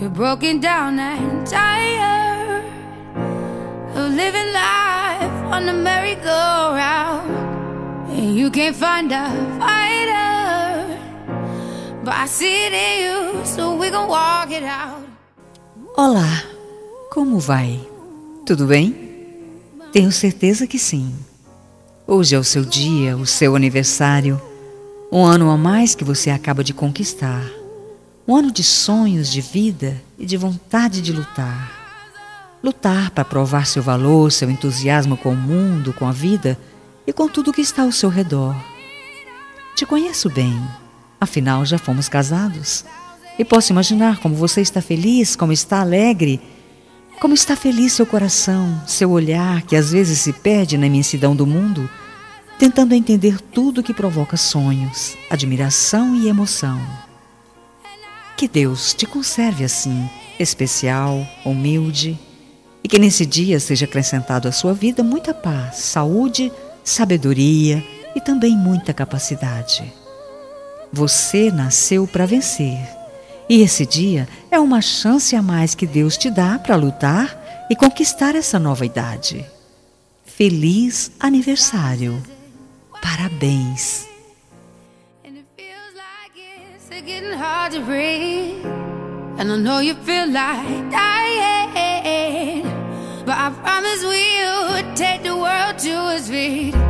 You're broken down and tired of living life on the merry-go-round, and you can't find a fighter, but I see it in you, so we gon' walk it out. Olá, como vai? Tudo bem? Tenho certeza que sim. Hoje é o seu dia, o seu aniversário, um ano a mais que você acaba de conquistar. Um ano de sonhos, de vida e de vontade de lutar. Lutar para provar seu valor, seu entusiasmo com o mundo, com a vida e com tudo que está ao seu redor. Te conheço bem, afinal já fomos casados. E posso imaginar como você está feliz, como está alegre, como está feliz seu coração, seu olhar que às vezes se perde na imensidão do mundo, tentando entender tudo que provoca sonhos, admiração e emoção. Que Deus te conserve assim, especial, humilde, e que nesse dia seja acrescentado à sua vida muita paz, saúde, sabedoria e também muita capacidade. Você nasceu para vencer, e esse dia é uma chance a mais que Deus te dá para lutar e conquistar essa nova idade. Feliz aniversário! Parabéns! Getting hard to breathe, and I know you feel like dying, but I promise we'll take the world to its feet.